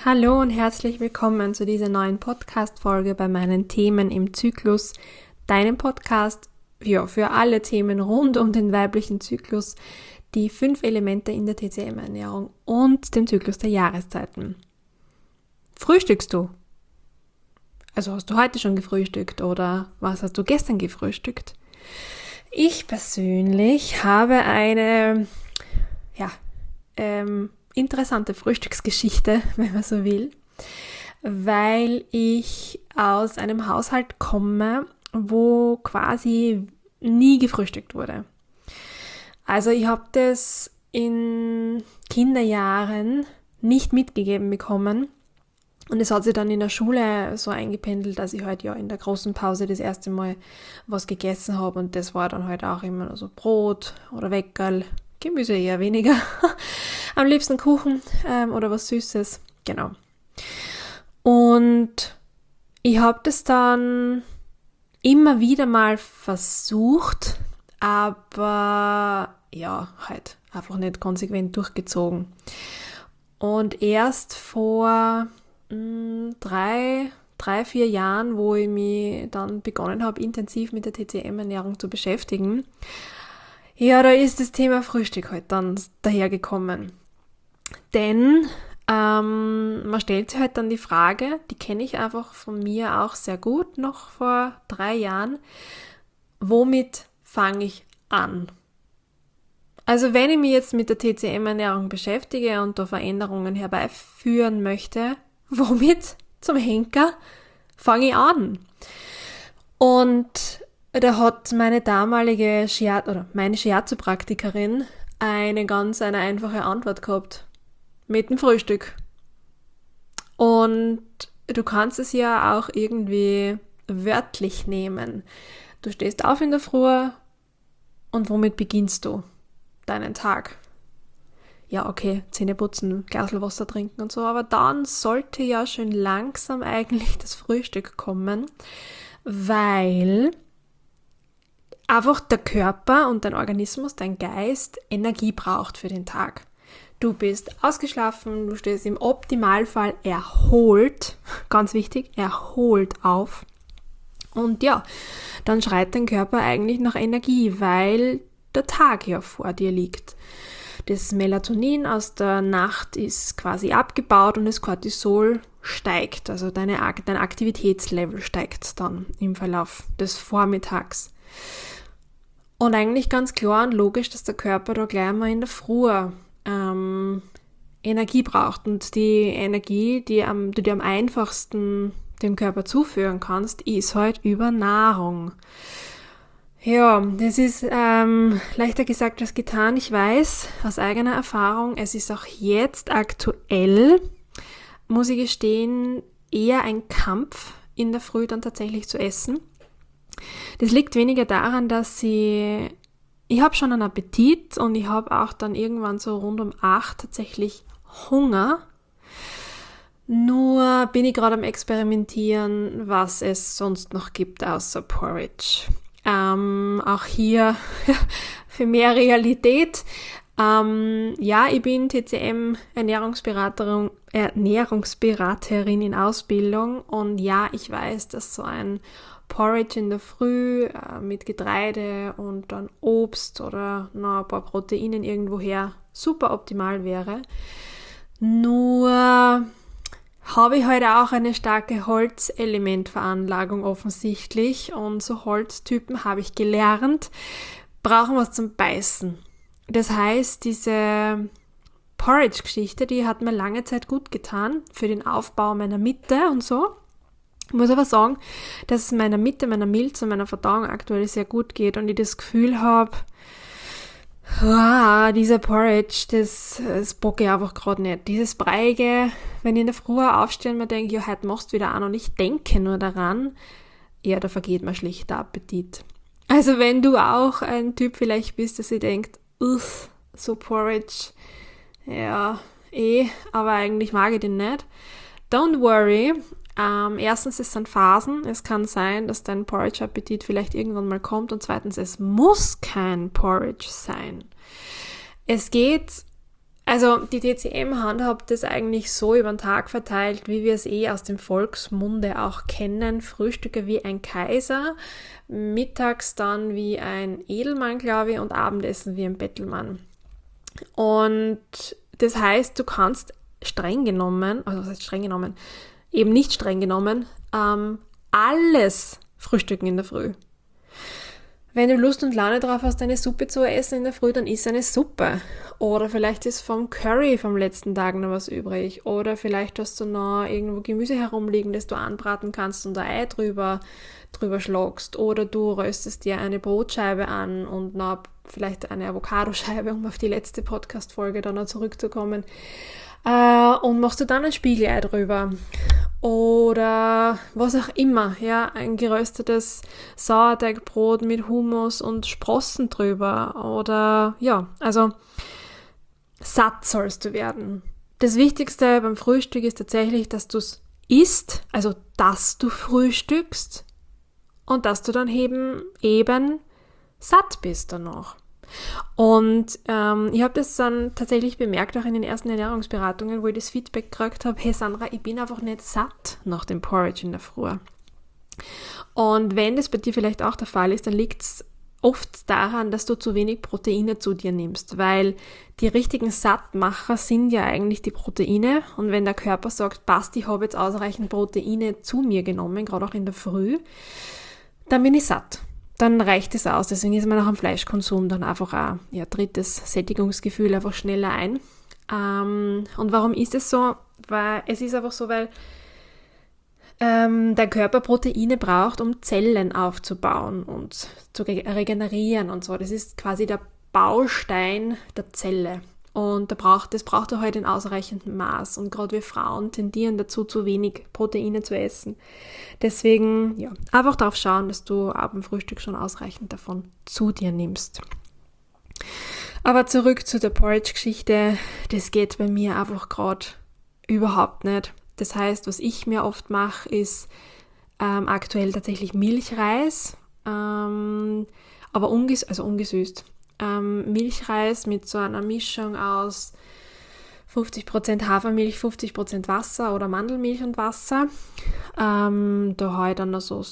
Hallo und herzlich willkommen zu dieser neuen Podcast-Folge bei meinen Themen im Zyklus, deinem Podcast für alle Themen rund um den weiblichen Zyklus, die 5 Elemente in der TCM-Ernährung und den Zyklus der Jahreszeiten. Frühstückst du? Also hast du heute schon gefrühstückt oder was hast du gestern gefrühstückt? Ich persönlich habe eine, interessante Frühstücksgeschichte, wenn man so will, weil ich aus einem Haushalt komme, wo quasi nie gefrühstückt wurde. Also ich habe das in Kinderjahren nicht mitgegeben bekommen und es hat sich dann in der Schule so eingependelt, dass ich halt in der großen Pause das erste Mal was gegessen habe und das war dann halt auch immer nur so Brot oder Weckerl, Gemüse eher weniger. Am liebsten Kuchen oder was Süßes, genau. Und ich habe das dann immer wieder mal versucht, aber halt einfach nicht konsequent durchgezogen. Und erst vor 3-4 Jahren, wo ich mich dann begonnen habe, intensiv mit der TCM-Ernährung zu beschäftigen, da ist das Thema Frühstück halt dann dahergekommen. Denn man stellt sich halt dann die Frage, die kenne ich einfach von mir auch sehr gut, noch vor 3 Jahren, womit fange ich an? Also wenn ich mich jetzt mit der TCM-Ernährung beschäftige und da Veränderungen herbeiführen möchte, womit zum Henker fange ich an? Und da hat meine damalige meine Shiatsu-Praktikerin eine einfache Antwort gehabt. Mit dem Frühstück. Und du kannst es ja auch irgendwie wörtlich nehmen. Du stehst auf in der Früh und womit beginnst du deinen Tag? Ja, okay, Zähne putzen, Glasl Wasser trinken und so, aber dann sollte ja schon langsam eigentlich das Frühstück kommen, weil einfach der Körper und dein Organismus, dein Geist Energie braucht für den Tag. Du bist ausgeschlafen, du stehst im Optimalfall erholt, ganz wichtig, erholt auf. Und dann schreit dein Körper eigentlich nach Energie, weil der Tag ja vor dir liegt. Das Melatonin aus der Nacht ist quasi abgebaut und das Cortisol steigt, also dein Aktivitätslevel steigt dann im Verlauf des Vormittags. Und eigentlich ganz klar und logisch, dass der Körper da gleich mal in der Früh Energie braucht. Und die Energie, die du dir am einfachsten dem Körper zuführen kannst, ist halt über Nahrung. Ja, das ist leichter gesagt als getan. Ich weiß aus eigener Erfahrung, es ist auch jetzt aktuell, muss ich gestehen, eher ein Kampf in der Früh dann tatsächlich zu essen. Das liegt weniger daran, dass ich habe schon einen Appetit und ich habe auch dann irgendwann so rund um 8 tatsächlich Hunger. Nur bin ich gerade am Experimentieren, was es sonst noch gibt außer Porridge. Auch hier für mehr Realität. Ich bin TCM Ernährungsberaterin in Ausbildung und ich weiß, dass so ein Porridge in der Früh mit Getreide und dann Obst oder noch ein paar Proteinen irgendwoher super optimal wäre. Nur habe ich heute auch eine starke Holzelementveranlagung offensichtlich und so Holztypen habe ich gelernt, brauchen was zum Beißen. Das heißt, diese Porridge-Geschichte, die hat mir lange Zeit gut getan für den Aufbau meiner Mitte und so. Ich muss aber sagen, dass es meiner Mitte, meiner Milz und meiner Verdauung aktuell sehr gut geht und ich das Gefühl habe, dieser Porridge, das bocke ich einfach gerade nicht. Dieses Breiige, wenn ich in der Früh aufstehe und mir denke, heute machst du wieder an und ich denke nur daran, da vergeht mir schlicht der Appetit. Also wenn du auch ein Typ vielleicht bist, dass ich denkt, so Porridge, aber eigentlich mag ich den nicht. Don't worry. Erstens, es sind Phasen. Es kann sein, dass dein Porridge-Appetit vielleicht irgendwann mal kommt und zweitens, es muss kein Porridge sein. Es geht Also die TCM handhabt das eigentlich so über den Tag verteilt, wie wir es aus dem Volksmunde auch kennen. Frühstücke wie ein Kaiser, mittags dann wie ein Edelmann, glaube ich, und Abendessen wie ein Bettelmann. Und das heißt, du kannst streng genommen, also was heißt streng genommen, eben nicht streng genommen, alles frühstücken in der Früh. Wenn du Lust und Laune drauf hast, eine Suppe zu essen in der Früh, dann isst eine Suppe. Oder vielleicht ist vom Curry vom letzten Tag noch was übrig. Oder vielleicht hast du noch irgendwo Gemüse herumliegen, das du anbraten kannst und ein Ei drüber schlagst. Oder du röstest dir eine Brotscheibe an und noch vielleicht eine Avocadoscheibe, um auf die letzte Podcast-Folge dann noch zurückzukommen. Und machst du dann ein Spiegelei drüber. Oder was auch immer, ja, ein geröstetes Sauerteigbrot mit Hummus und Sprossen drüber. Oder ja, also satt sollst du werden. Das Wichtigste beim Frühstück ist tatsächlich, dass du es isst, also dass du frühstückst und dass du dann eben satt bist danach. Und ich habe das dann tatsächlich bemerkt, auch in den ersten Ernährungsberatungen, wo ich das Feedback gekriegt habe, hey Sandra, ich bin einfach nicht satt nach dem Porridge in der Früh. Und wenn das bei dir vielleicht auch der Fall ist, dann liegt es oft daran, dass du zu wenig Proteine zu dir nimmst, weil die richtigen Sattmacher sind ja eigentlich die Proteine. Und wenn der Körper sagt, passt, ich habe jetzt ausreichend Proteine zu mir genommen, gerade auch in der Früh, dann bin ich satt. Dann reicht es aus. Deswegen ist man nach dem Fleischkonsum dann einfach tritt das Sättigungsgefühl einfach schneller ein. Und warum ist es so? Weil es ist einfach so, weil der Körper Proteine braucht, um Zellen aufzubauen und zu regenerieren und so. Das ist quasi der Baustein der Zelle. Und das braucht er halt in ausreichendem Maß. Und gerade wir Frauen tendieren dazu, zu wenig Proteine zu essen. Deswegen, ja, einfach darauf schauen, dass du ab dem Frühstück schon ausreichend davon zu dir nimmst. Aber zurück zu der Porridge-Geschichte. Das geht bei mir einfach gerade überhaupt nicht. Das heißt, was ich mir oft mache, ist aktuell tatsächlich Milchreis, aber ungesüßt. Milchreis mit so einer Mischung aus 50% Hafermilch, 50% Wasser oder Mandelmilch und Wasser. Da haue ich dann noch so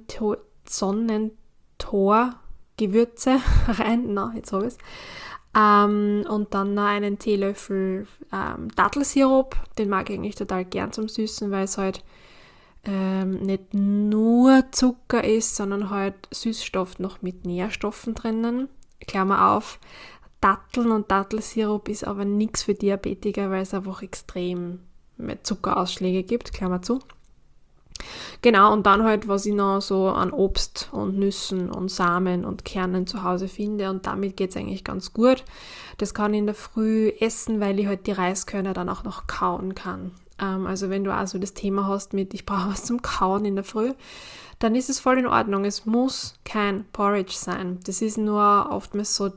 Sonnentor-Gewürze rein. Na, jetzt habe ich es. Und dann noch einen Teelöffel Dattelsirup. Den mag ich eigentlich total gern zum Süßen, weil es halt nicht nur Zucker ist, sondern halt Süßstoff noch mit Nährstoffen drinnen. Klammer auf, Datteln und Dattelsirup ist aber nichts für Diabetiker, weil es einfach extrem Zuckerausschläge gibt, Klammer zu. Genau, und dann halt, was ich noch so an Obst und Nüssen und Samen und Kernen zu Hause finde, und damit geht es eigentlich ganz gut. Das kann ich in der Früh essen, weil ich halt die Reiskörner dann auch noch kauen kann. Also wenn du also das Thema hast mit, ich brauche was zum Kauen in der Früh, dann ist es voll in Ordnung. Es muss kein Porridge sein. Das ist nur oftmals so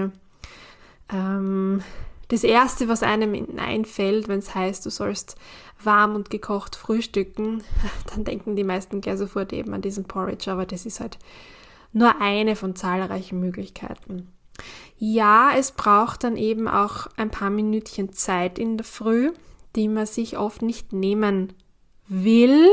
das Erste, was einem einfällt, wenn es heißt, du sollst warm und gekocht frühstücken, dann denken die meisten gleich sofort eben an diesen Porridge, aber das ist halt nur eine von zahlreichen Möglichkeiten. Ja, es braucht dann eben auch ein paar Minütchen Zeit in der Früh, die man sich oft nicht nehmen will,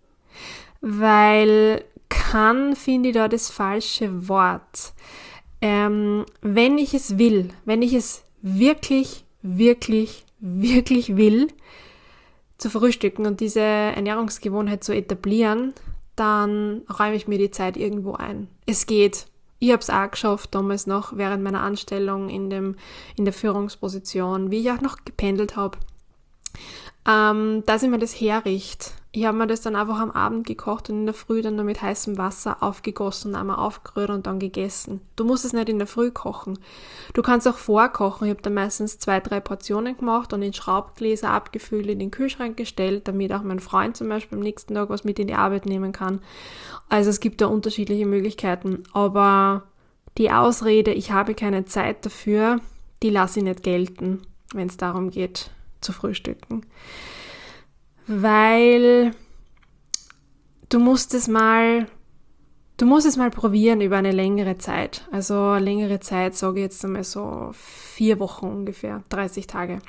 weil finde ich da das falsche Wort. Wenn ich es will, wenn ich es wirklich, wirklich, wirklich will, zu frühstücken und diese Ernährungsgewohnheit zu etablieren, dann räume ich mir die Zeit irgendwo ein. Es geht. Ich habe es auch geschafft, damals noch während meiner Anstellung in der Führungsposition, wie ich auch noch gependelt habe, dass ich mir das herrichte. Ich habe mir das dann einfach am Abend gekocht und in der Früh dann nur mit heißem Wasser aufgegossen, einmal aufgerührt und dann gegessen. Du musst es nicht in der Früh kochen. Du kannst auch vorkochen. Ich habe dann meistens 2-3 Portionen gemacht und in Schraubgläser abgefüllt, in den Kühlschrank gestellt, damit auch mein Freund zum Beispiel am nächsten Tag was mit in die Arbeit nehmen kann. Also es gibt da unterschiedliche Möglichkeiten. Aber die Ausrede, ich habe keine Zeit dafür, die lasse ich nicht gelten, wenn es darum geht, zu frühstücken. Weil du musst es mal Du musst es mal probieren über eine längere Zeit. Also längere Zeit, sage ich jetzt einmal so 4 Wochen ungefähr, 30 Tage.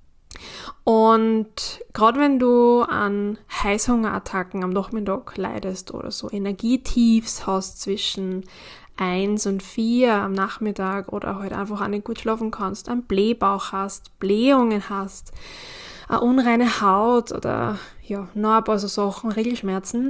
Und gerade wenn du an Heißhungerattacken am Nachmittag leidest oder so Energietiefs hast zwischen 1 und 4 am Nachmittag oder halt einfach auch nicht gut schlafen kannst, einen Blähbauch hast, Blähungen hast, eine unreine Haut oder ja, noch ein paar so Sachen, Regelschmerzen,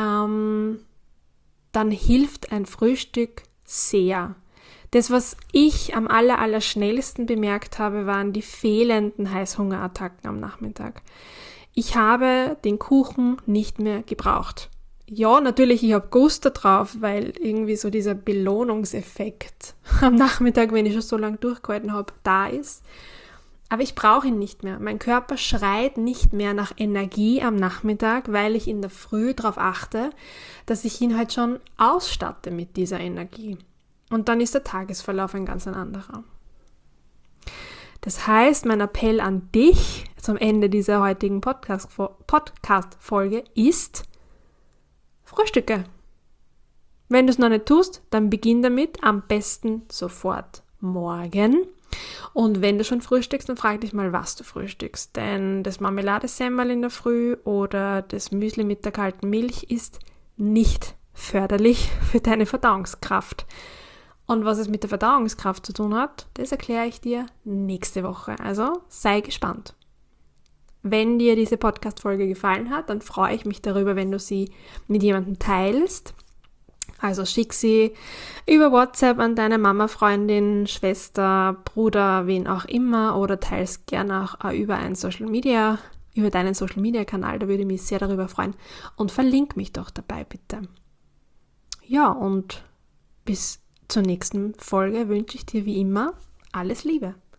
dann hilft ein Frühstück sehr. Das, was ich am allerschnellsten bemerkt habe, waren die fehlenden Heißhungerattacken am Nachmittag. Ich habe den Kuchen nicht mehr gebraucht. Ja, natürlich, ich habe Gusto drauf, weil irgendwie so dieser Belohnungseffekt am Nachmittag, wenn ich schon so lange durchgehalten habe, da ist. Aber ich brauche ihn nicht mehr. Mein Körper schreit nicht mehr nach Energie am Nachmittag, weil ich in der Früh darauf achte, dass ich ihn halt schon ausstatte mit dieser Energie. Und dann ist der Tagesverlauf ein ganz anderer. Das heißt, mein Appell an dich zum Ende dieser heutigen Podcast-Folge ist: Frühstücke. Wenn du es noch nicht tust, dann beginn damit, am besten sofort morgen. Und wenn du schon frühstückst, dann frag dich mal, was du frühstückst. Denn das Marmeladesemmel in der Früh oder das Müsli mit der kalten Milch ist nicht förderlich für deine Verdauungskraft. Und was es mit der Verdauungskraft zu tun hat, das erkläre ich dir nächste Woche. Also sei gespannt. Wenn dir diese Podcast-Folge gefallen hat, dann freue ich mich darüber, wenn du sie mit jemandem teilst. Also schick sie über WhatsApp an deine Mama, Freundin, Schwester, Bruder, wen auch immer, oder teils gerne auch über deinen Social Media Kanal, da würde ich mich sehr darüber freuen. Und verlink mich doch dabei, bitte. Ja, und bis zur nächsten Folge wünsche ich dir wie immer alles Liebe.